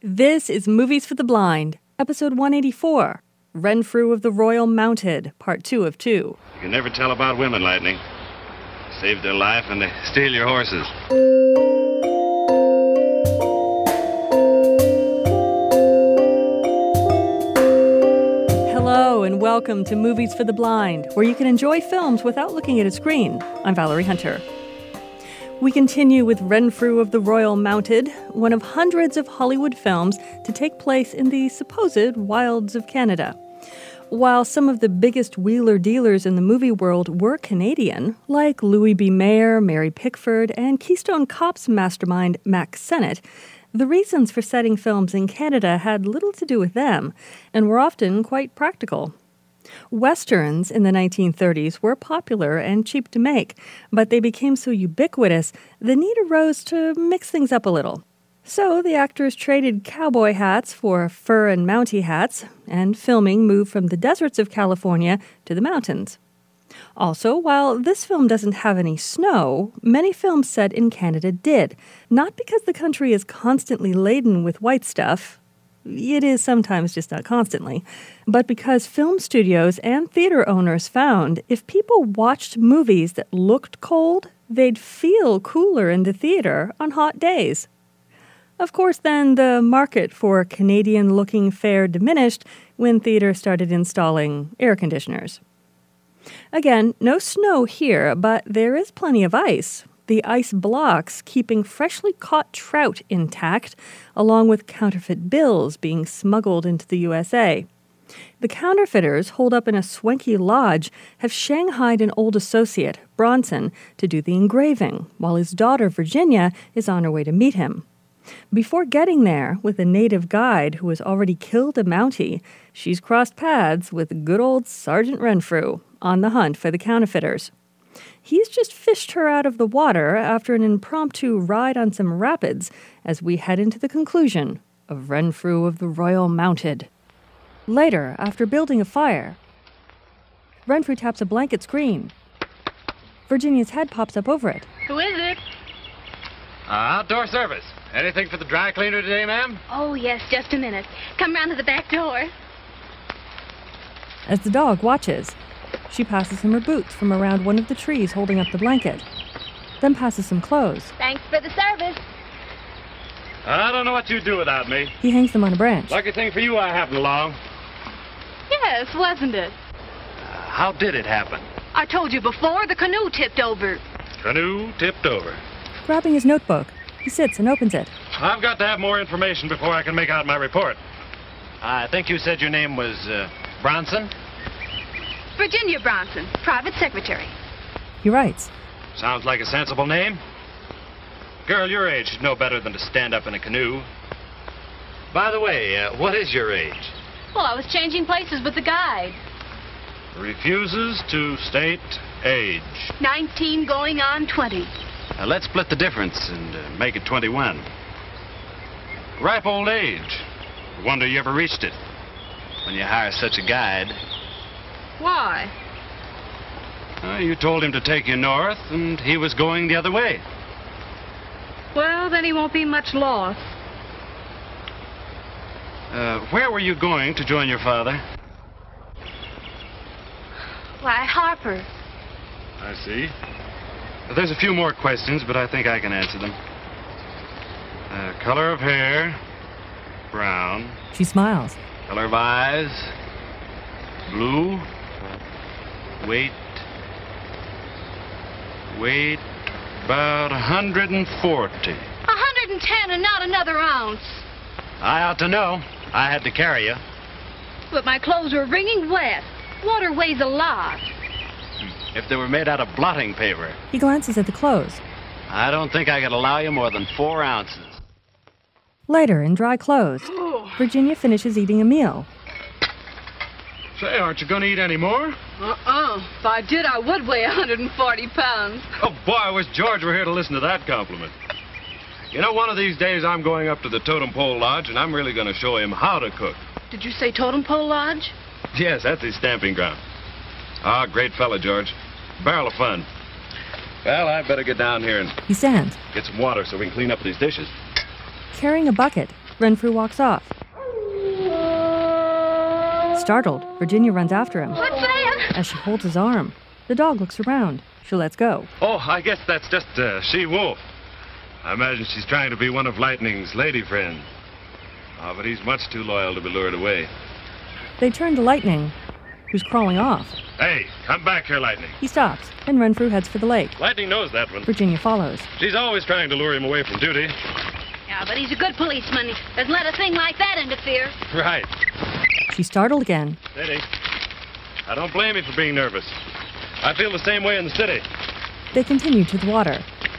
This is Movies for the Blind, episode 184, Renfrew of the Royal Mounted, part 2 of 2. You can never tell about women, Lightning. Save their life and they steal your horses. Hello and welcome to Movies for the Blind, where you can enjoy films without looking at a screen. I'm Valerie Hunter. We continue with Renfrew of the Royal Mounted, one of hundreds of Hollywood films to take place in the supposed wilds of Canada. While some of the biggest wheeler-dealers in the movie world were Canadian, like Louis B. Mayer, Mary Pickford, and Keystone Cops mastermind Mack Sennett, the reasons for setting films in Canada had little to do with them, and were often quite practical. Westerns in the 1930s were popular and cheap to make, but they became so ubiquitous, the need arose to mix things up a little. So the actors traded cowboy hats for fur and Mountie hats, and filming moved from the deserts of California to the mountains. Also, while this film doesn't have any snow, many films set in Canada did, not because the country is constantly laden with white stuff. It is sometimes, just not constantly, but because film studios and theater owners found if people watched movies that looked cold, they'd feel cooler in the theater on hot days. Of course, then the market for Canadian-looking fare diminished when theaters started installing air conditioners. Again, no snow here, but there is plenty of ice. The ice blocks keeping freshly caught trout intact, along with counterfeit bills being smuggled into the USA. The counterfeiters, holed up in a swanky lodge, have shanghaied an old associate, Bronson, to do the engraving, while his daughter, Virginia, is on her way to meet him. Before getting there, with a native guide who has already killed a Mountie, she's crossed paths with good old Sergeant Renfrew, on the hunt for the counterfeiters. He's just fished her out of the water after an impromptu ride on some rapids as we head into the conclusion of Renfrew of the Royal Mounted. Later, after building a fire, Renfrew taps a blanket screen. Virginia's head pops up over it. Who is it? Outdoor service. Anything for the dry cleaner today, ma'am? Oh, yes, just a minute. Come round to the back door. As the dog watches, she passes him her boots from around one of the trees holding up the blanket, then passes some clothes. Thanks for the service. I don't know what you'd do without me. He hangs them on a branch. Lucky thing for you I happened along. Yes, wasn't it? How did it happen? I told you before, the canoe tipped over. Canoe tipped over. Grabbing his notebook, he sits and opens it. I've got to have more information before I can make out my report. I think you said your name was, Bronson? Virginia Bronson, private secretary. He writes. Sounds like a sensible name. Girl your age should know better than to stand up in a canoe. By the way, what is your age? Well, I was changing places with the guide. Refuses to state age. 19 going on 20. Let's split the difference and make it 21. Ripe old age. Wonder you ever reached it when you hire such a guide. Why? You told him to take you north, and he was going the other way. Well, then he won't be much loss. Where were you going to join your father? Why, Harper. I see. There's a few more questions, but I think I can answer them. Color of hair, brown. She smiles. Color of eyes, blue. Weight, about 140. 110 and not another ounce. I ought to know. I had to carry you. But my clothes were wringing wet. Water weighs a lot. If they were made out of blotting paper. He glances at the clothes. I don't think I could allow you more than 4 ounces. Later, in dry clothes, Virginia finishes eating a meal. Say, aren't you going to eat any more? If I did, I would weigh 140 pounds. Oh, boy, I wish George were here to listen to that compliment. You know, one of these days I'm going up to the Totem Pole Lodge, and I'm really going to show him how to cook. Did you say Totem Pole Lodge? Yes, that's his stamping ground. Ah, great fella, George. Barrel of fun. Well, I better get down here and He stands. get some water so we can clean up these dishes. Carrying a bucket, Renfrew walks off. Startled, Virginia runs after him. What's that? As she holds his arm, the dog looks around. She lets go. Oh, I guess that's just a she-wolf. I imagine she's trying to be one of Lightning's lady friends. Oh, but he's much too loyal to be lured away. They turn to Lightning, who's crawling off. Hey, come back here, Lightning. He stops, and Renfrew heads for the lake. Lightning knows that one. Virginia follows. She's always trying to lure him away from duty. Yeah, but he's a good policeman. Doesn't let a thing like that interfere. Right. She's startled again. Steady. I don't blame you for being nervous. I feel the same way in the city. They continue to the water.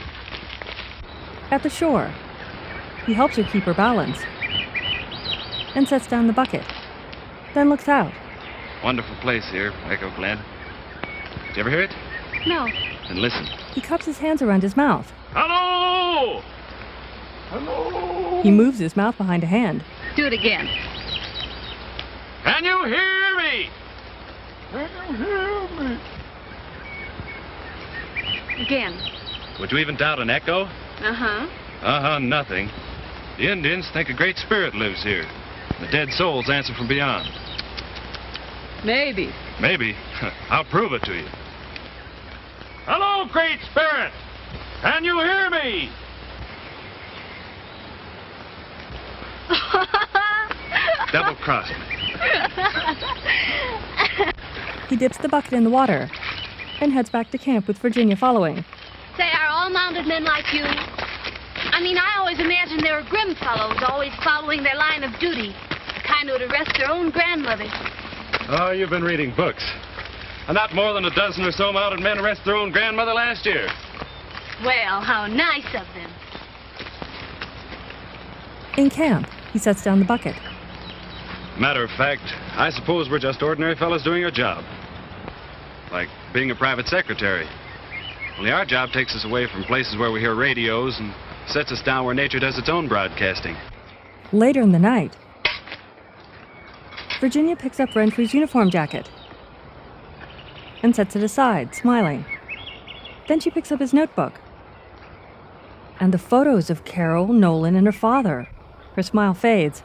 At the shore, he helps her keep her balance and sets down the bucket, then looks out. Wonderful place here, Echo Glen. Did you ever hear it? No. Then listen. He cups his hands around his mouth. Hello! Hello! He moves his mouth behind a hand. Do it again. Can you hear me? Can you hear me? Again. Would you even doubt an echo? Uh-huh. Uh-huh, nothing. The Indians think a great spirit lives here. The dead souls answer from beyond. Maybe. Maybe. I'll prove it to you. Hello, Great Spirit! Can you hear me? Double-crossed me. He dips the bucket in the water and heads back to camp with Virginia following. Say, are all mounted men like you? I mean, I always imagined they were grim fellows, always following their line of duty. The kind who would arrest their own grandmothers. Oh, you've been reading books. Not more than a dozen or so mounted men arrested their own grandmother last year. Well, how nice of them. In camp, he sets down the bucket. Matter of fact, I suppose we're just ordinary fellows doing our job. Like being a private secretary. Only our job takes us away from places where we hear radios and sets us down where nature does its own broadcasting. Later in the night, Virginia picks up Renfrew's uniform jacket and sets it aside, smiling. Then she picks up his notebook and the photos of Carol, Nolan, and her father. Her smile fades,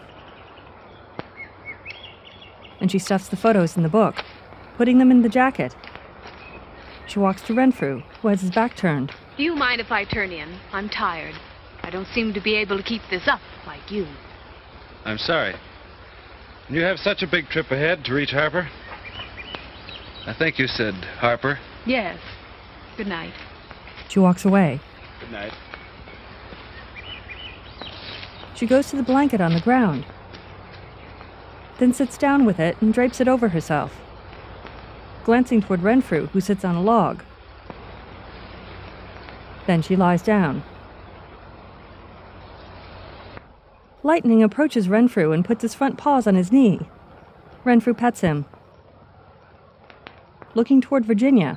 and she stuffs the photos in the book, putting them in the jacket. She walks to Renfrew, who has his back turned. Do you mind if I turn in? I'm tired. I don't seem to be able to keep this up like you. I'm sorry. You have such a big trip ahead to reach Harper. I think you said Harper. Yes. Good night. She walks away. Good night. She goes to the blanket on the ground, then sits down with it and drapes it over herself, glancing toward Renfrew, who sits on a log. Then she lies down. Lightning approaches Renfrew and puts his front paws on his knee. Renfrew pets him, looking toward Virginia,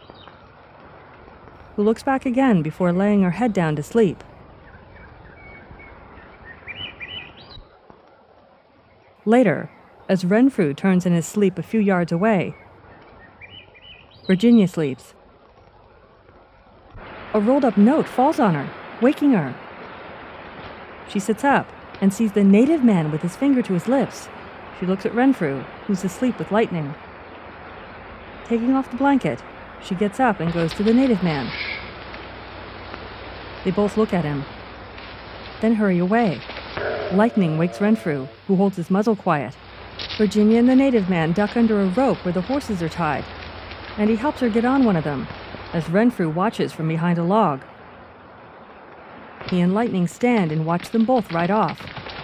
who looks back again before laying her head down to sleep. Later, as Renfrew turns in his sleep a few yards away, Virginia sleeps. A rolled-up note falls on her, waking her. She sits up and sees the native man with his finger to his lips. She looks at Renfrew, who's asleep with Lightning. Taking off the blanket, she gets up and goes to the native man. They both look at him, then hurry away. Lightning wakes Renfrew, who holds his muzzle quiet. Virginia and the native man duck under a rope where the horses are tied, and he helps her get on one of them, as Renfrew watches from behind a log. He and Lightning stand and watch them both ride off.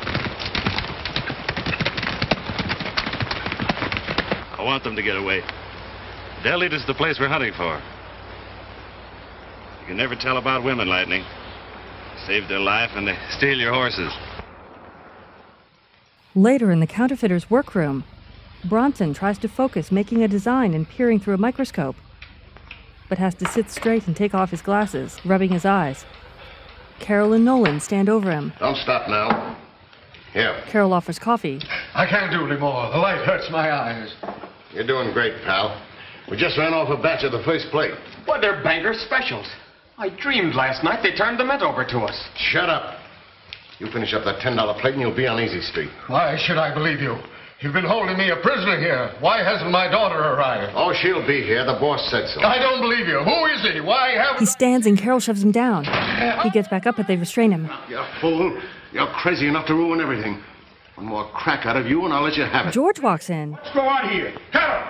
I want them to get away. They'll lead us to the place we're hunting for. You can never tell about women, Lightning. Save their life and they steal your horses. Later in the counterfeiter's workroom, Bronson tries to focus making a design and peering through a microscope, but has to sit straight and take off his glasses, rubbing his eyes. Carol and Nolan stand over him. Don't stop now. Here. Carol offers coffee. I can't do any more. The light hurts my eyes. You're doing great, pal. We just ran off a batch of the first plate. What, they're Bangor specials. I dreamed last night they turned the mint over to us. Shut up. You finish up that $10 plate and you'll be on Easy Street. Why should I believe you? You've been holding me a prisoner here. Why hasn't my daughter arrived? Oh, she'll be here. The boss said so. I don't believe you. Who is he? Why haven't... He stands and Carol shoves him down. He gets back up, but they restrain him. You fool. You're crazy enough to ruin everything. One more crack out of you and I'll let you have it. George walks in. What's going on here? Carol!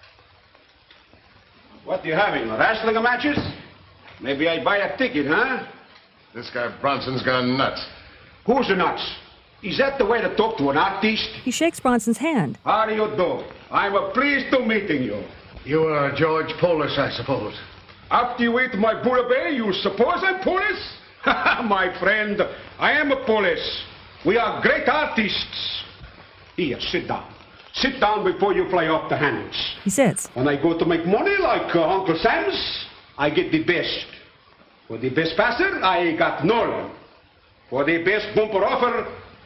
What are you having, wrestling matches? Maybe I buy a ticket, huh? This guy Bronson's gone nuts. Who's the nuts? Is that the way to talk to an artist? He shakes Bronson's hand. How do you do? I'm pleased to meeting you. You are George Polis, I suppose. After you eat my bouillabaisse, you suppose I'm Polis? My friend, I am a Polis. We are great artists. Here, sit down. Sit down before you fly off the handles. He sits. When I go to make money like Uncle Sam's, I get the best. For the best passer, I got Nolan. For the best bumper offer,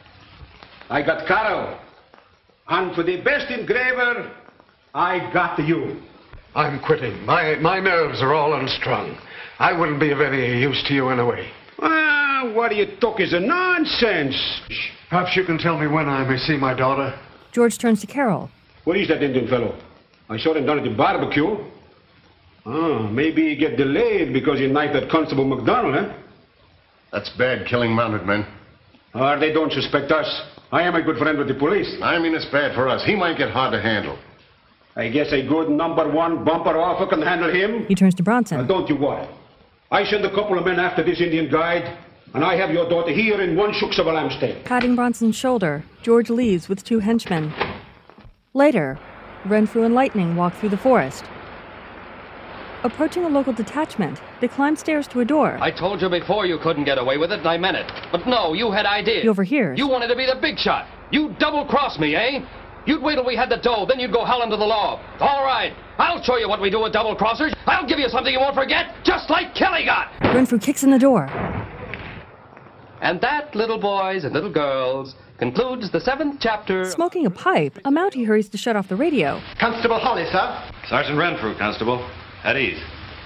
I got Carol. And for the best engraver, I got you. I'm quitting. My nerves are all unstrung. I wouldn't be of any use to you anyway. What do you talk is a nonsense. Perhaps you can tell me when I may see my daughter. George turns to Carol. What is that Indian fellow? I saw him down at the barbecue. Maybe he get delayed because he knifed that Constable McDonald, huh? That's bad, killing mounted men. They don't suspect us. I am a good friend with the police. I mean, it's bad for us. He might get hard to handle. I guess a good number one bumper offer can handle him. He turns to Bronson. Don't you worry. I send a couple of men after this Indian guide, and I have your daughter here in one shooks of a lamb's tail. Patting Bronson's shoulder, George leaves with 2 henchmen. Later, Renfrew and Lightning walk through the forest. Approaching a local detachment, they climb stairs to a door. I told you before you couldn't get away with it, and I meant it. But no, you had ideas. He overhears. You wanted to be the big shot. You double-crossed me, eh? You'd wait till we had the dough, then you'd go howling to the law. All right, I'll show you what we do with double-crossers. I'll give you something you won't forget, just like Kelly got. Renfrew kicks in the door. And that, little boys and little girls, concludes the 7th chapter. Smoking a pipe, a Mountie hurries to shut off the radio. Constable Holly, sir. Sergeant Renfrew, Constable. At ease.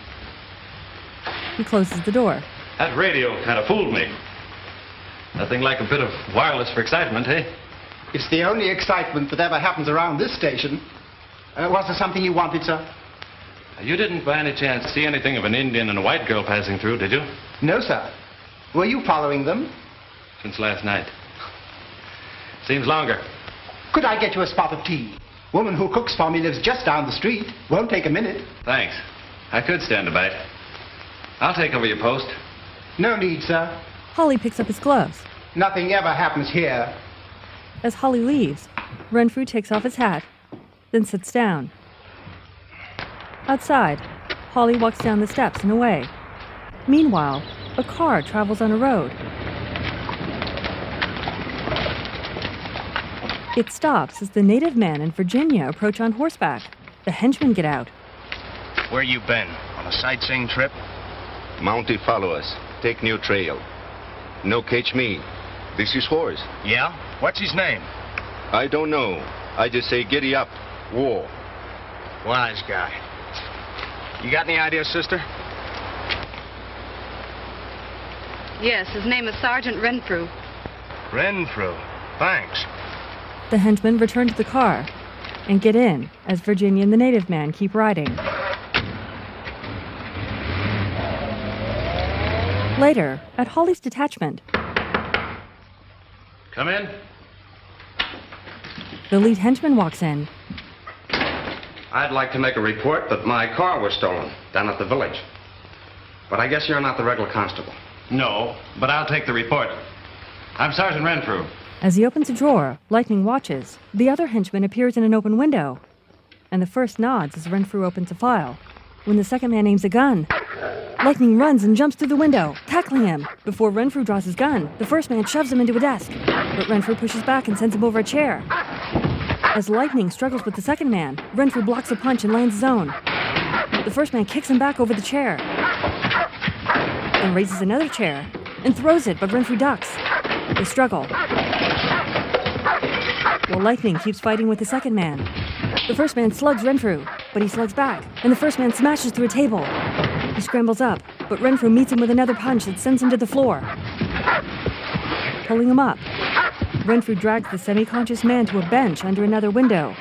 He closes the door. That radio kind of fooled me. Nothing like a bit of wireless for excitement, eh? It's the only excitement that ever happens around this station. Was there something you wanted, sir? You didn't by any chance see anything of an Indian and a white girl passing through, did you? No, sir. Were you following them? Since last night. Seems longer. Could I get you a spot of tea? Woman who cooks for me lives just down the street. Won't take a minute. Thanks. I could stand a bite. I'll take over your post. No need, sir. Holly picks up his gloves. Nothing ever happens here. As Holly leaves, Renfrew takes off his hat, then sits down. Outside, Holly walks down the steps and away. Meanwhile, a car travels on a road. It stops as the native man and Virginia approach on horseback. The henchmen get out. Where you been? On a sightseeing trip? Mountie follow us. Take new trail. No catch me. This is horse. Yeah? What's his name? I don't know. I just say giddy up. War. Wise guy. You got any ideas, sister? Yes, his name is Sergeant Renfrew. Renfrew. Thanks. The henchmen return to the car and get in as Virginia and the native man keep riding. Later, at Holly's detachment, Come in. the lead henchman walks in. I'd like to make a report that my car was stolen down at the village. But I guess you're not the regular constable. No, but I'll take the report. I'm Sergeant Renfrew. As he opens a drawer, Lightning watches. The other henchman appears in an open window, and the first nods as Renfrew opens a file. When the second man aims a gun, Lightning runs and jumps through the window, tackling him. Before Renfrew draws his gun, the first man shoves him into a desk, but Renfrew pushes back and sends him over a chair. As Lightning struggles with the second man, Renfrew blocks a punch and lands his own. The first man kicks him back over the chair, then raises another chair and throws it, but Renfrew ducks. They struggle, while Lightning keeps fighting with the second man. The first man slugs Renfrew, but he slugs back, and the first man smashes through a table. He scrambles up, but Renfrew meets him with another punch that sends him to the floor. pulling him up. Renfrew drags the semi-conscious man to a bench under another window,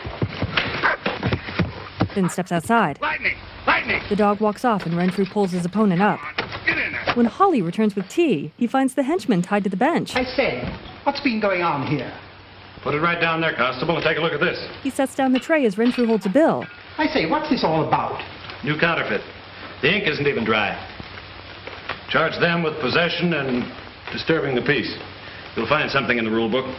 then steps outside. Lightning! Lightning! The dog walks off and Renfrew pulls his opponent up. Get in there! When Holly returns with tea, he finds the henchman tied to the bench. I say, what's been going on here? Put it right down there, Constable, and take a look at this. He sets down the tray as Renfrew holds a bill. I say, what's this all about? New counterfeit. The ink isn't even dry. Charge them with possession and disturbing the peace. You'll find something in the rule book.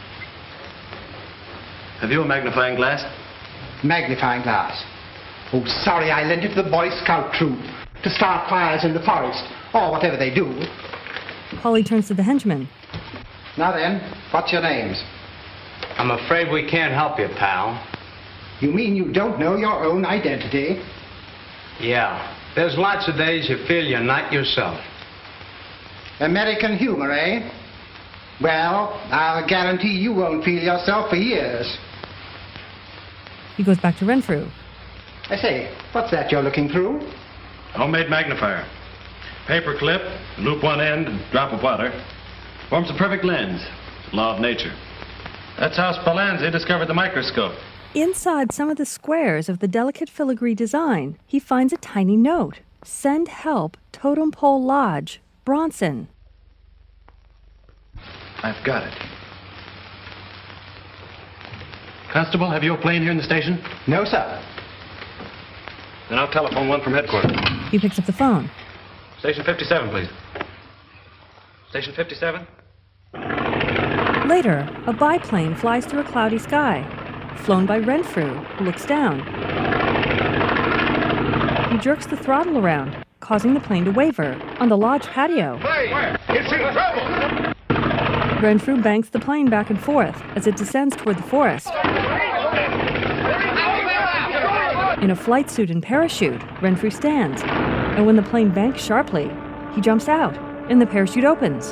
Have you a magnifying glass? Magnifying glass. Oh, sorry, I lent it to the Boy Scout troop to start fires in the forest, or whatever they do. Holly turns to the henchman. Now then, what's your names? I'm afraid we can't help you, pal. You mean you don't know your own identity? Yeah. There's lots of days you feel you're not yourself. American humor, eh? Well, I'll guarantee you won't feel yourself for years. He goes back to Renfrew. I say, what's that you're looking through? Homemade magnifier. Paper clip, loop one end, and drop of water. Forms a perfect lens. Law of nature. That's how Spallanzani discovered the microscope. Inside some of the squares of the delicate filigree design, he finds a tiny note. Send help, Totem Pole Lodge, Bronson. I've got it. Constable, have you a plane here in the station? No, sir. Then I'll telephone one from headquarters. He picks up the phone. Station 57, please. Station 57? Later, a biplane flies through a cloudy sky, flown by Renfrew, who looks down. He jerks the throttle around, causing the plane to waver on the lodge patio. Hey, it's in trouble! Renfrew banks the plane back and forth as it descends toward the forest. In a flight suit and parachute, Renfrew stands, and when the plane banks sharply, he jumps out, and the parachute opens.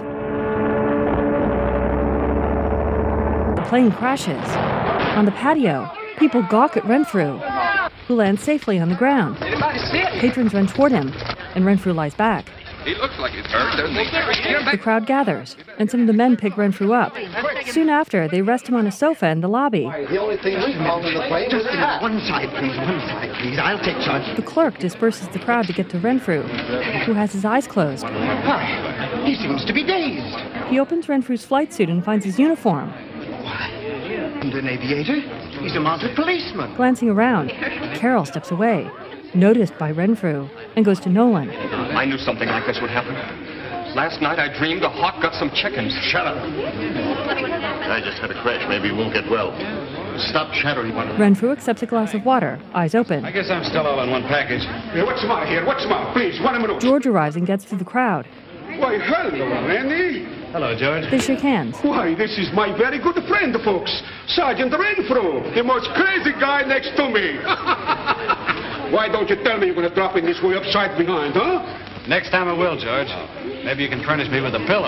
The plane crashes. On the patio, people gawk at Renfrew, who lands safely on the ground. Patrons run toward him, and Renfrew lies back. He looks like he's hurt, doesn't he? The crowd gathers, and some of the men pick Renfrew up. Soon after, they rest him on a sofa in the lobby. The only thing we call in the plane is the One side, please. I'll take charge. The clerk disperses the crowd to get to Renfrew, who has his eyes closed. Why, he seems to be dazed. He opens Renfrew's flight suit and finds his uniform. And an aviator? He's a mounted policeman. Glancing around, Carol steps away, noticed by Renfrew, and goes to Nolan. I knew something like this would happen. Last night I dreamed a hawk got some chickens. Shut up. I just had a crash. Maybe you won't get well. Stop chattering. Renfrew accepts a glass of water, eyes open. I guess I'm still all in one package. Hey, what's the matter here? What's the matter? Please, 1 minute. George arrives and gets through the crowd. Why, hello, Randy. Hello, George. They shake hands. Why, this is my very good friend, folks. Sergeant Renfrew, the most crazy guy next to me. Why don't you tell me you're going to drop in this way upside behind, huh? Next time I will, George. Maybe you can furnish me with a pillow.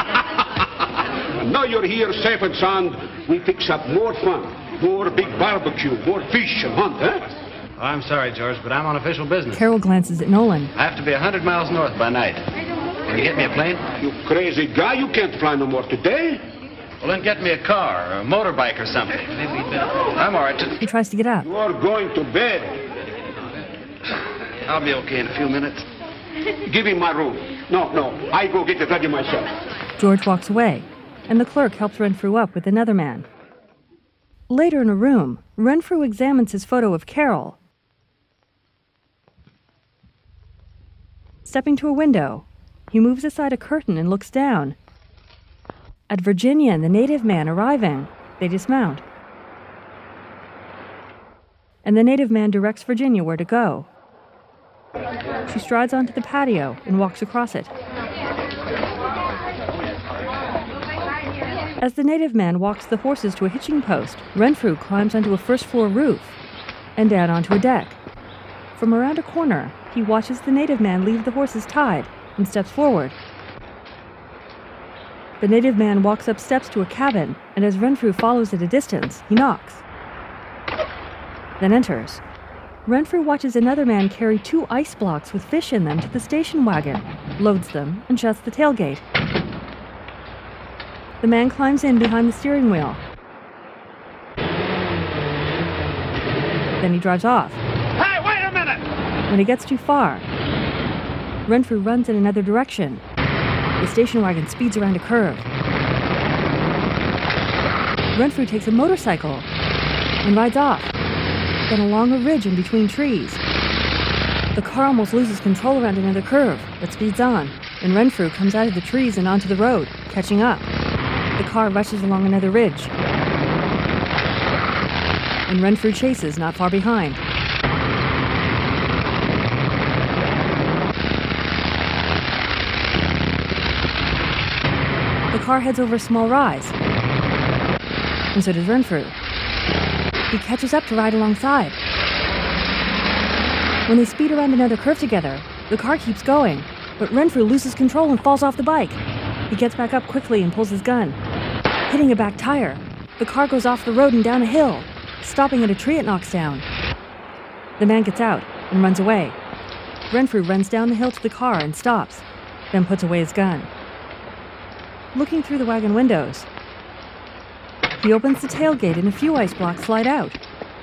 Now you're here safe and sound, we fix up more fun. More big barbecue, more fish and hunt, huh? Oh, I'm sorry, George, but I'm on official business. Carol glances at Nolan. I have to be 100 miles north by night. Can you get me a plane? You crazy guy, you can't fly no more today. Well, then get me a car or a motorbike or something. I'm all right. He tries to get up. You are going to bed. I'll be okay in a few minutes. Give him my room. No, I go get it ready myself. George walks away, and the clerk helps Renfrew up with another man. Later in a room, Renfrew examines his photo of Carol. Stepping to a window, he moves aside a curtain and looks down. At Virginia and the native man arriving, they dismount. And the native man directs Virginia where to go. She strides onto the patio and walks across it. As the native man walks the horses to a hitching post, Renfrew climbs onto a first-floor roof and down onto a deck. From around a corner, he watches the native man leave the horses tied and steps forward. The native man walks up steps to a cabin, and as Renfrew follows at a distance, he knocks. Then enters. Renfrew watches another man carry 2 ice blocks with fish in them to the station wagon, loads them, and shuts the tailgate. The man climbs in behind the steering wheel. Then he drives off. Hey, wait a minute! When he gets too far, Renfrew runs in another direction. The station wagon speeds around a curve. Renfrew takes a motorcycle and rides off, then along a ridge in between trees. The car almost loses control around another curve, but speeds on, and Renfrew comes out of the trees and onto the road, catching up. The car rushes along another ridge, and Renfrew chases not far behind. The car heads over a small rise, and so does Renfrew. He catches up to ride alongside. When they speed around another curve together, the car keeps going, but Renfrew loses control and falls off the bike. He gets back up quickly and pulls his gun, hitting a back tire. The car goes off the road and down a hill, stopping at a tree it knocks down. The man gets out and runs away. Renfrew runs down the hill to the car and stops, then puts away his gun. Looking through the wagon windows, he opens the tailgate and a few ice blocks slide out.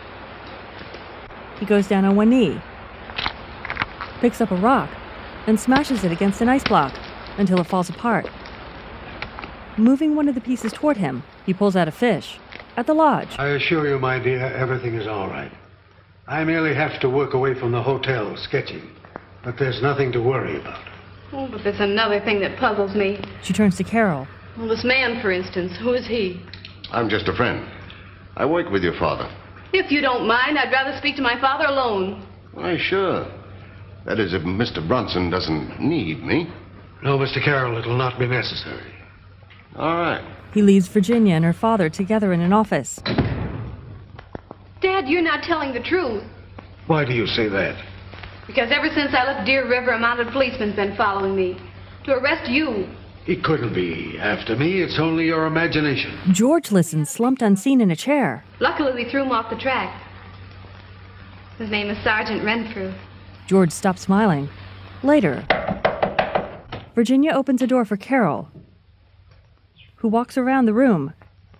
He goes down on one knee, picks up a rock, and smashes it against an ice block until it falls apart. Moving one of the pieces toward him, he pulls out a fish. At the lodge. I assure you, my dear, everything is all right. I merely have to work away from the hotel sketching, but there's nothing to worry about. Oh, but there's another thing that puzzles me. She turns to Carol. Well, this man, for instance, who is he? I'm just a friend. I work with your father. If you don't mind, I'd rather speak to my father alone. Why, sure. That is, if Mr. Bronson doesn't need me. No, Mr. Carroll, it'll not be necessary. All right. He leaves Virginia and her father together in an office. Dad, you're not telling the truth. Why do you say that? Because ever since I left Deer River, a mounted policeman's been following me to arrest you. He couldn't be after me. It's only your imagination. George listens, slumped unseen in a chair. Luckily, we threw him off the track. His name is Sergeant Renfrew. George stops smiling. Later, Virginia opens a door for Carol, who walks around the room.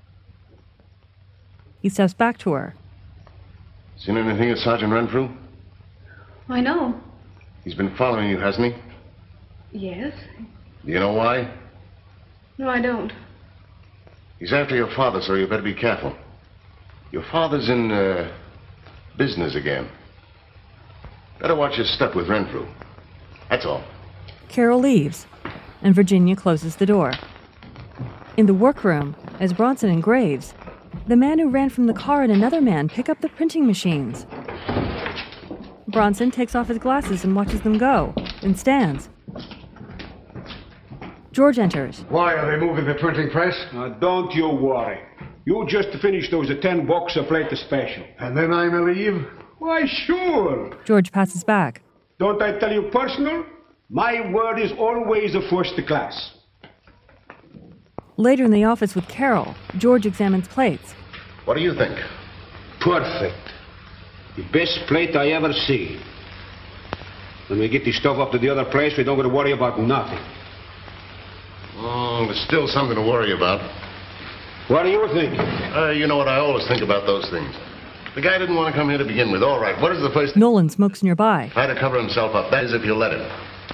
He steps back to her. Seen anything of Sergeant Renfrew? I know. He's been following you, hasn't he? Yes. Do you know why? No, I don't. He's after your father, so you better be careful. Your father's in, business again. Better watch your step with Renfrew. That's all. Carol leaves, and Virginia closes the door. In the workroom, as Bronson and Graves, the man who ran from the car and another man pick up the printing machines. Bronson takes off his glasses and watches them go, and stands. George enters. Why are they moving the printing press? Don't you worry. You just finish those 10 bucks a plate special. And then I may leave? Why, sure. George passes back. Don't I tell you personal? My word is always a first class. Later in the office with Carol, George examines plates. What do you think? Perfect. The best plate I ever see. When we get the stuff up to the other place, we don't got to worry about nothing. Oh, there's still something to worry about. What do you think? You know what? I always think about those things. The guy didn't want to come here to begin with. All right, what is the place? Nolan smokes nearby. Try to cover himself up. That is if you let him.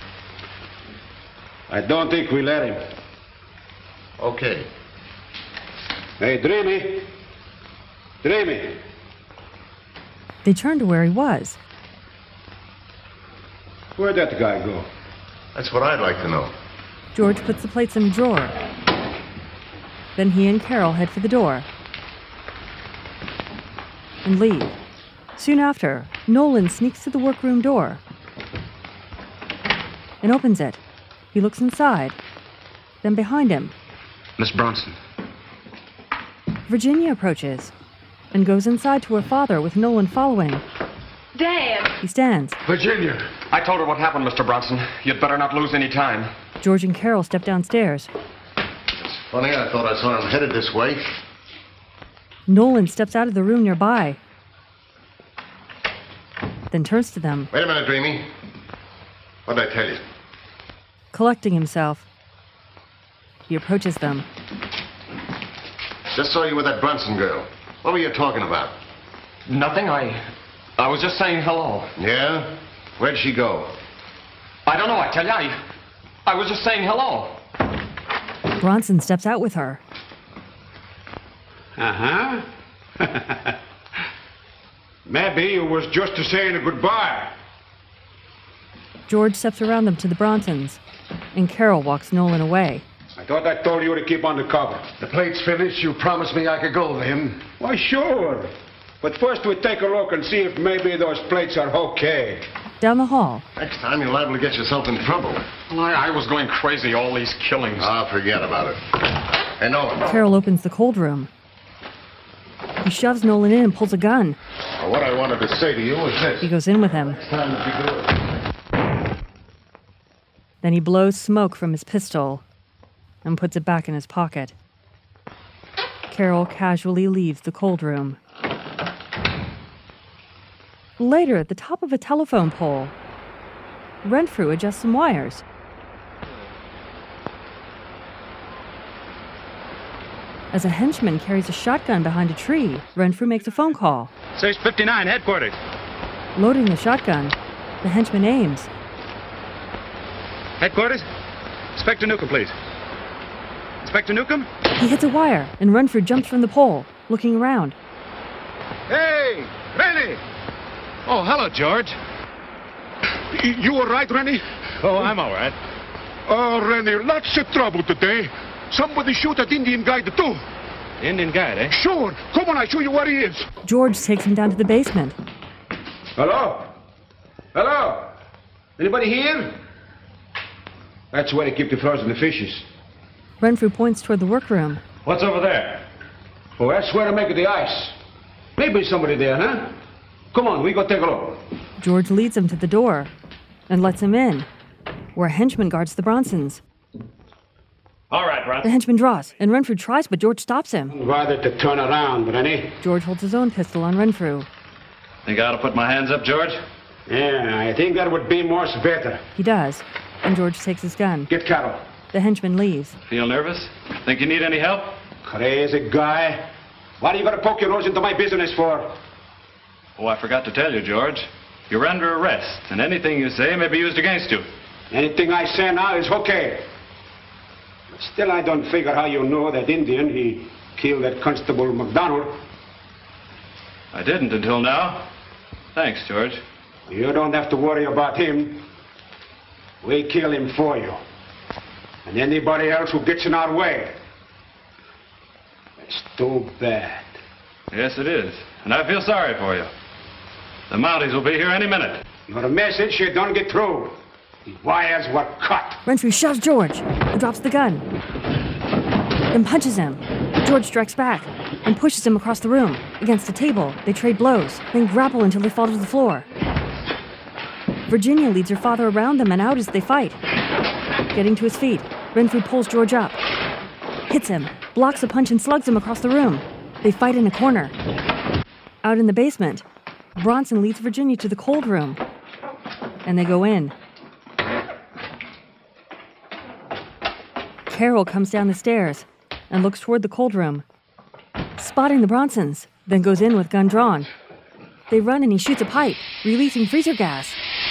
I don't think we let him. Okay. Hey, Dreamy. Dreamy. They turn to where he was. Where'd that guy go? That's what I'd like to know. George puts the plates in a drawer. Then he and Carol head for the door and leave. Soon after, Nolan sneaks to the workroom door and opens it. He looks inside. Then behind him, Miss Bronson. Virginia approaches and goes inside to her father with Nolan following. Dad! He stands. Virginia! I told her what happened, Mr. Bronson. You'd better not lose any time. George and Carol step downstairs. It's funny, I thought I saw him headed this way. Nolan steps out of the room nearby, then turns to them. Wait a minute, Dreamy. What did I tell you? Collecting himself, he approaches them. Just saw you with that Brunson girl. What were you talking about? Nothing. I was just saying hello. Yeah? Where'd she go? I don't know, I tell you. I was just saying hello. Bronson steps out with her. Uh-huh. Maybe you was just saying a goodbye. George steps around them to the Bronsons, and Carol walks Nolan away. I thought I told you to keep on the cover. The plate's finished. You promised me I could go with him. Why, sure. But first we take a look and see if maybe those plates are okay. Down the hall. Next time you're liable to get yourself in trouble. Well, I was going crazy, all these killings. Ah, forget about it. Hey, Nolan. Carol opens the cold room. He shoves Nolan in and pulls a gun. Well, what I wanted to say to you was this. He goes in with him. It's time to be good. Then he blows smoke from his pistol and puts it back in his pocket. Carol casually leaves the cold room. Later, at the top of a telephone pole, Renfrew adjusts some wires. As a henchman carries a shotgun behind a tree, Renfrew makes a phone call. 659, headquarters. Loading the shotgun, the henchman aims. Headquarters? Inspector Newcomb, please. Inspector Newcomb? He hits a wire, and Renfrew jumps from the pole, looking around. Hey, Rennie! Oh, hello, George. You all right, Rennie? Oh, I'm all right. Oh, Rennie, lots of trouble today. Somebody shoot that Indian guide, too. Indian guide, eh? Sure. Come on, I'll show you where he is. George takes him down to the basement. Hello? Hello? Anybody here? That's where they keep the frozen fishes. Renfrew points toward the workroom. What's over there? Oh, that's where they make the ice. Maybe somebody there, huh? Come on, we go take a look. George leads him to the door and lets him in, where a henchman guards the Bronsons. All right, Bronson. The henchman draws, and Renfrew tries, but George stops him. Rather to turn around, Rennie. George holds his own pistol on Renfrew. Think I ought to put my hands up, George? Yeah, I think that would be much better. He does, and George takes his gun. Get Carol. The henchman leaves. Feel nervous? Think you need any help? Crazy guy. What are you going to poke your nose into my business for? Oh, I forgot to tell you, George. You're under arrest, and anything you say may be used against you. Anything I say now is okay. But still, I don't figure how you know that Indian, he killed that Constable McDonald. I didn't until now. Thanks, George. You don't have to worry about him. We kill him for you. And anybody else who gets in our way. It's too bad. Yes, it is. And I feel sorry for you. The Mounties will be here any minute. Your message don't get through. The wires were cut. Renfrew shoves George and drops the gun. Then punches him. George strikes back and pushes him across the room. Against a table, they trade blows, then grapple until they fall to the floor. Virginia leads her father around them and out as they fight. Getting to his feet, Renfrew pulls George up, hits him, blocks a punch and slugs him across the room. They fight in a corner. Out in the basement, Bronson leads Virginia to the cold room, and they go in. Carol comes down the stairs and looks toward the cold room, spotting the Bronsons, then goes in with gun drawn. They run and he shoots a pipe, releasing freezer gas.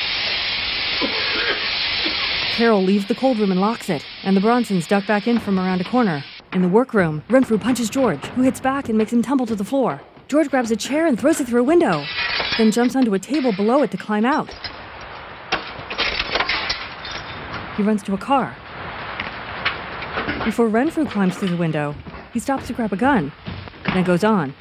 Carol leaves the cold room and locks it, and the Bronsons duck back in from around a corner. In the workroom, Renfrew punches George, who hits back and makes him tumble to the floor. George grabs a chair and throws it through a window, then jumps onto a table below it to climb out. He runs to a car. Before Renfrew climbs through the window, he stops to grab a gun, then goes on.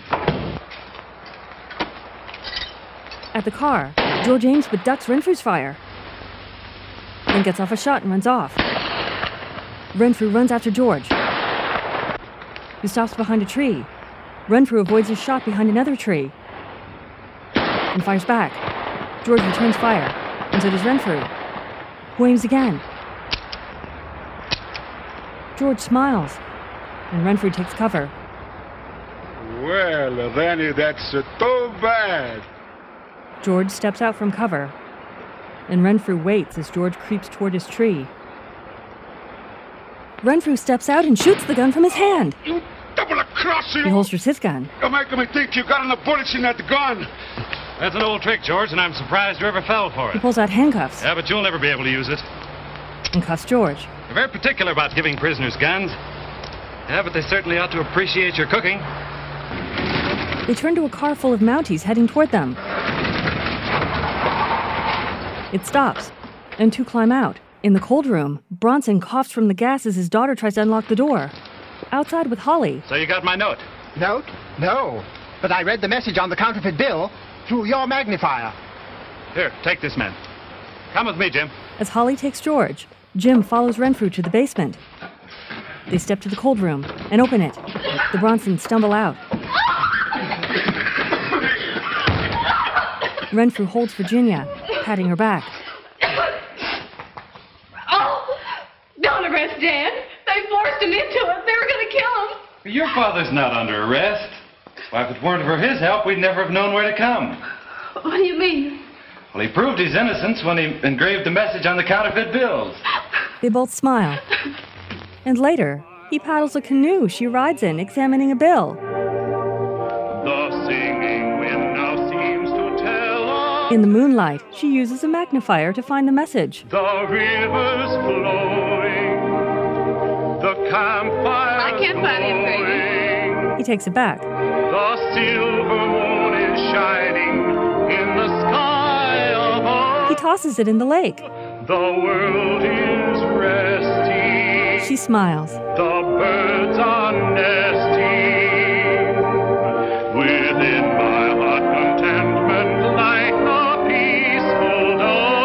At the car, George aims but ducks Renfrew's fire, then gets off a shot and runs off. Renfrew runs after George, who stops behind a tree. Renfrew avoids his shot behind another tree and fires back. George returns fire, and so does Renfrew, who aims again. George smiles, and Renfrew takes cover. Well, Rennie, that's too bad. George steps out from cover, and Renfrew waits as George creeps toward his tree. Renfrew steps out and shoots the gun from his hand. You double cross you! He holsters his gun. You're making me think you got enough bullets in that gun. That's an old trick, George, and I'm surprised you ever fell for He it. pulls out handcuffs Yeah, but you'll never be able to use it. and cuffs George. You're very particular about giving prisoners guns. Yeah, but they certainly ought to appreciate your cooking. They turn to a car full of Mounties heading toward them. It stops, and two climb out. In the cold room, Bronson coughs from the gas as his daughter tries to unlock the door. Outside with Holly. So you got my note? Note? No. But I read the message on the counterfeit bill through your magnifier. Here, take this man. Come with me, Jim. As Holly takes George, Jim follows Renfrew to the basement. They step to the cold room and open it. The Bronsons stumble out. Renfrew holds Virginia, patting her back. Oh, don't arrest Dad. They forced him into it. They were going to kill him. Your father's not under arrest. Why, if it weren't for his help, we'd never have known where to come. What do you mean? Well, he proved his innocence when he engraved the message on the counterfeit bills. They both smile. And later, he paddles a canoe she rides in, examining a bill. The singing wind now seems to tell us In the moonlight, she uses a magnifier to find the message. the river's flowing, the campfire I can't find him, baby. He takes it back. the silver moon is shining in the sky above. He tosses it in the lake. The world is resting. She smiles. The birds are nesting. Within my heart contentment like a peaceful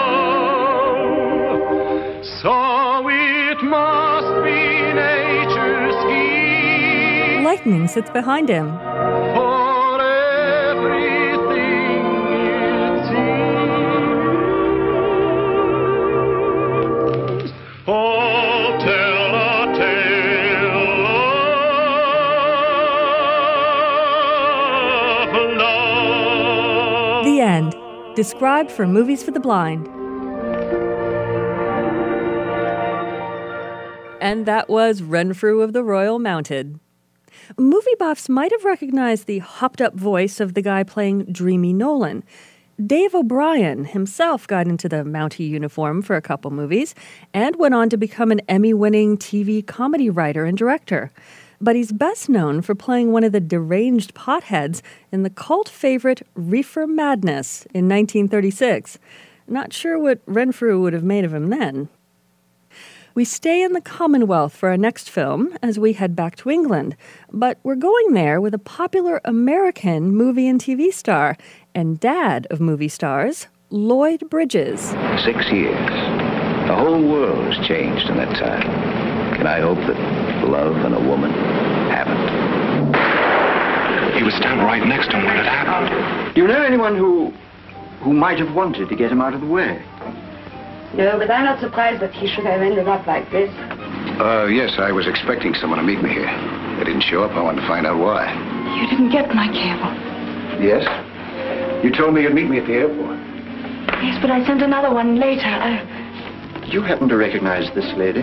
dove. So it must be nature's scheme. Lightning sits behind him. For everything it seems. Oh, tell a tale of love. The end. Described for Movies for the Blind. And that was Renfrew of the Royal Mounted. Movie buffs might have recognized the hopped-up voice of the guy playing Dreamy Nolan. Dave O'Brien himself got into the Mountie uniform for a couple movies and went on to become an Emmy-winning TV comedy writer and director. But he's best known for playing one of the deranged potheads in the cult favorite Reefer Madness in 1936. Not sure what Renfrew would have made of him then. We stay in the Commonwealth for our next film as we head back to England, but we're going there with a popular American movie and TV star and dad of movie stars, Lloyd Bridges. 6 years. The whole world has changed in that time. Can I hope that love and a woman haven't? He was standing right next to him when it happened. Do you know anyone who might have wanted to get him out of the way? No, but I'm not surprised that he should have ended up like this. Yes, I was expecting someone to meet me here. They didn't show up. I wanted to find out why. You didn't get my cable. Yes? You told me you'd meet me at the airport. Yes, but I sent another one later. Do you happen to recognize this lady?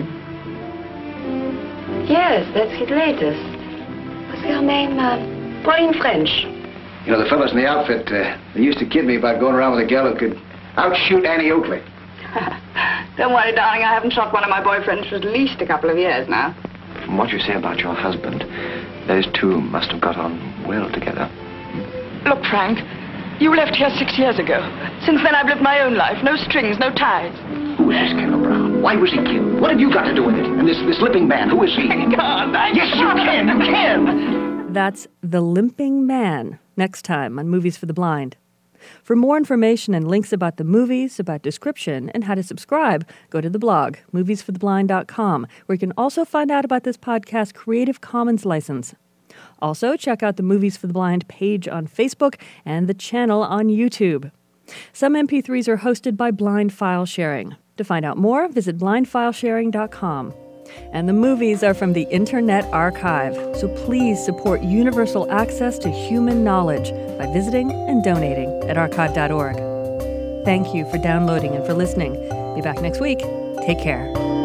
Yes, that's his latest. What's her name? Pauline French. You know, the fellows in the outfit, they used to kid me about going around with a gal who could outshoot Annie Oakley. Don't worry, darling. I haven't shot one of my boyfriends for at least a couple of years now. From what you say about your husband, those two must have got on well together. Look, Frank, you left here 6 years ago. Since then, I've lived my own life. No strings, no ties. Who is this Kendall Brown? Why was he killed? What have you got to do with it? And this limping man, who is he? God, yes, you can! That's The Limping Man, next time on Movies for the Blind. For more information and links about the movies, about description, and how to subscribe, go to the blog, moviesfortheblind.com, where you can also find out about this podcast's Creative Commons license. Also, check out the Movies for the Blind page on Facebook and the channel on YouTube. Some MP3s are hosted by Blind File Sharing. To find out more, visit blindfilesharing.com. And the movies are from the Internet Archive, so please support universal access to human knowledge by visiting and donating at archive.org. Thank you for downloading and for listening. Be back next week. Take care.